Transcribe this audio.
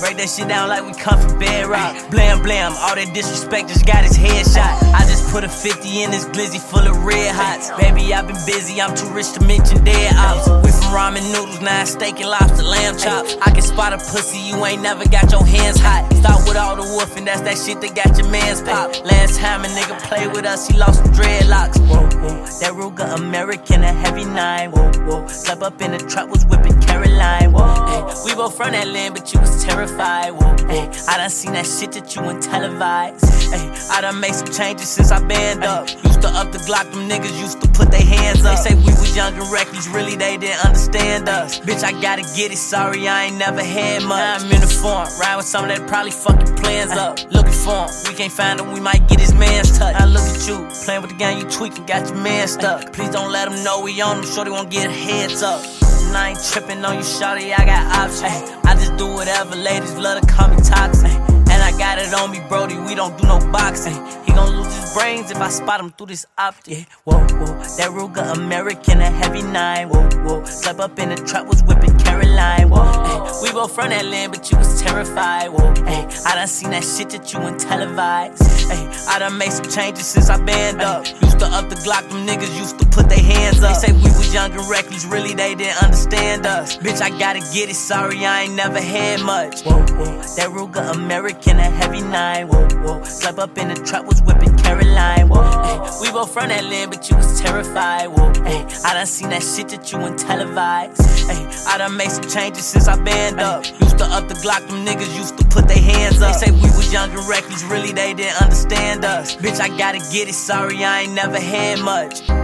break that shit down like we come from bedrock. Blam blam, all that disrespect just got his head shot. I just put a 50 in this glizzy full of red hots. Baby, I've been busy, I'm too rich to mention dead ops. We from ramen noodles, now it's steak and lobster, lamb chops. I can spot a pussy, you ain't never got your hands hot. Start with all the woofing, that's that shit that got your mans pop. Last time a nigga played with us, he lost some dreadlocks. Whoa, whoa, that Ruger American, a heavy 9. Whoa, whoa, slept up in the truck, was whipping Caroline. Whoa, hey, we both from that land, but you was terrified. Whoa, hey, I done seen that shit that you ain't televised. Hey, I done made some changes since I band up. Used to up the Glock, them niggas used to put their hands up. They say we was young and reckless, really they didn't understand us. Bitch, I gotta get it, sorry I ain't never had much. Now I'm in the form, ride with some that probably fucking plans up. Looking for him, we can't find him, we might get his man's touch. Now look at you, playing with the gang, you tweaking, got your man stuck. Please don't let him know we on him, sure they won't get heads up. And I ain't tripping on you, shawty, I got options. I just do whatever, ladies love to call me toxic. And I got it on me, Brody, we don't do no boxing. He gon' lose his brains if I spot him through this optic. Yeah, whoa, whoa, that Ruger American, a heavy 9. Whoa, whoa, slept up in the trap, was whipping Caroline. Whoa, hey, we both from that land, but you was terrified. Whoa, hey, I done seen that shit that you ain't televised. Hey, I done made some changes since I band up. Used to up the Glock, them niggas used to put their hands up. They say we was young and reckless, really they didn't understand us. Bitch, I gotta get it, sorry I ain't never had much. Whoa, whoa, that Ruger American, a heavy 9. Whoa, whoa, slept up in the trap, was whipping Caroline. Whoa, hey, we both from that land, but you was terrified. Whoa, hey, I done seen that shit that you ain't televised. Hey, I done made some changes since I band up. Used to up the Glock, them niggas used to put their hands up. They say we was young and reckless, really they didn't understand us. Bitch, I gotta get it, sorry I ain't never had much.